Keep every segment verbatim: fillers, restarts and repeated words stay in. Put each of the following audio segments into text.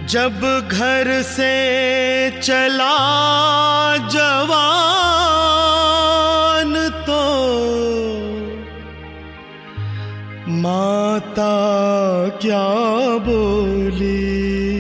जब घर से चला जवान तो माता क्या बोली,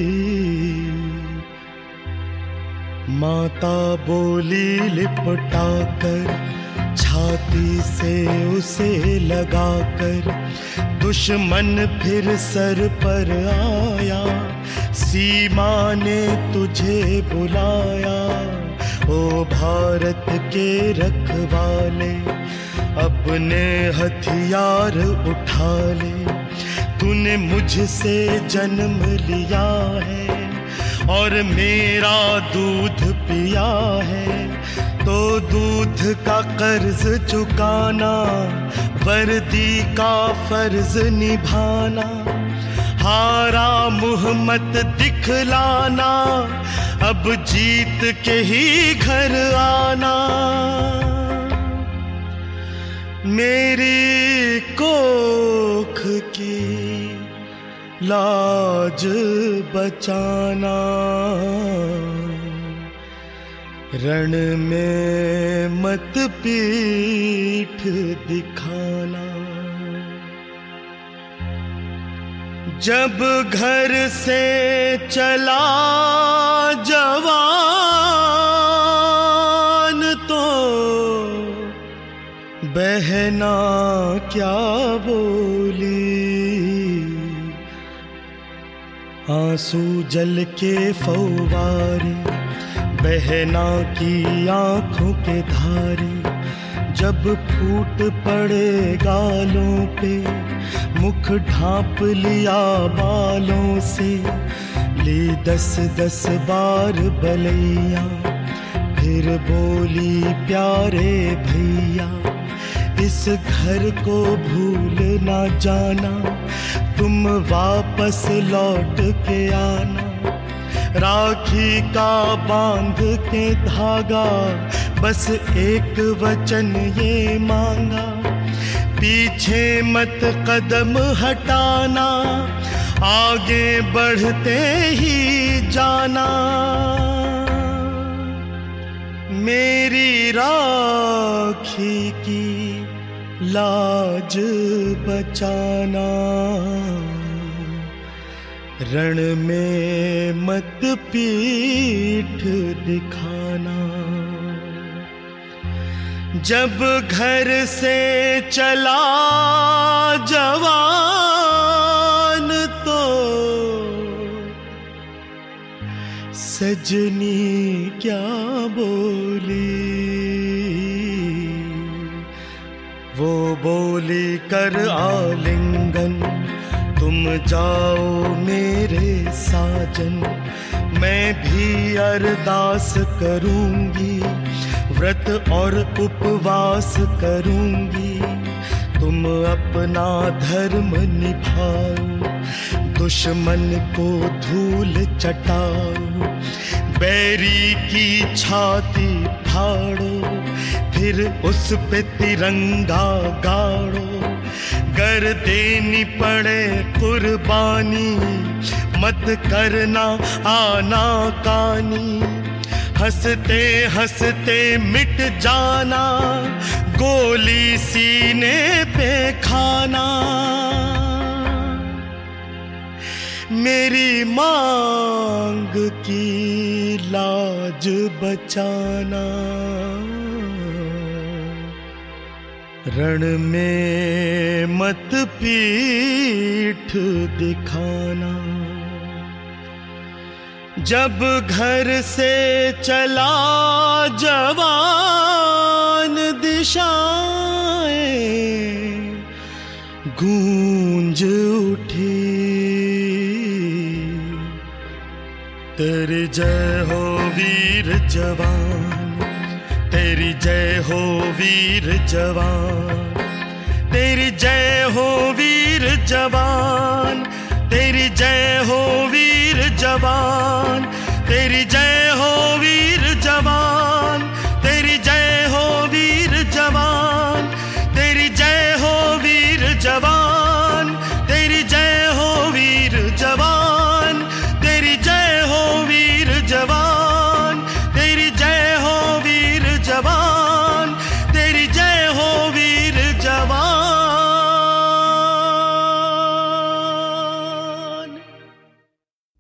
माता बोली लिपटा कर छाती से उसे लगाकर, दुश्मन फिर सर पर आया, सीमा ने तुझे बुलाया। ओ भारत के रखवाले अपने हथियार उठा ले, तूने मुझसे जन्म लिया है और मेरा दूध पिया है, तो दूध का कर्ज चुकाना, वर्दी का फर्ज निभाना, हारा मुँह मत दिखलाना, अब जीत के ही घर आना। मेरी कोख की लाज बचाना, रण में मत पीठ दिखाना। जब घर से चला जवान तो बहना क्या बोली, आंसू जल के फव्वारे बहना की आंखों के धारे, जब फूट पड़े गालों पे मुख ढांप लिया बालों से, ली दस दस बार बलैया फिर बोली प्यारे भैया, इस घर को भूल ना जाना, तुम वापस लौट के आना। राखी का बांध के धागा बस एक वचन ये मांगा, पीछे मत कदम हटाना, आगे बढ़ते ही जाना। मेरी राखी की लाज बचाना, रण में मत पीठ दिखाना। जब घर से चला जवान तो सजनी क्या बोली, वो बोली कर आलिंगन, तुम जाओ मेरे साजन, मैं भी अरदास करूंगी, व्रत और उपवास करूंगी, तुम अपना धर्म निभाओ, दुश्मन को धूल चटाओ, बैरी की छाती फाड़ो, फिर उस पे तिरंगा गाड़ो, गर देनी पड़े कुर्बानी, मत करना आना कानी, हंसते हंसते मिट जाना, गोली सीने पे खाना। मेरी मांग की लाज बचाना, रण में मत पीठ दिखाना। जब घर से चला जवान दिशाएं गूंज उठी, तेरी जय हो वीर जवान, तेरी जय हो वीर जवान, तेरी जय हो वीर जवान, तेरी जय हो वीर जवान, तेरी जय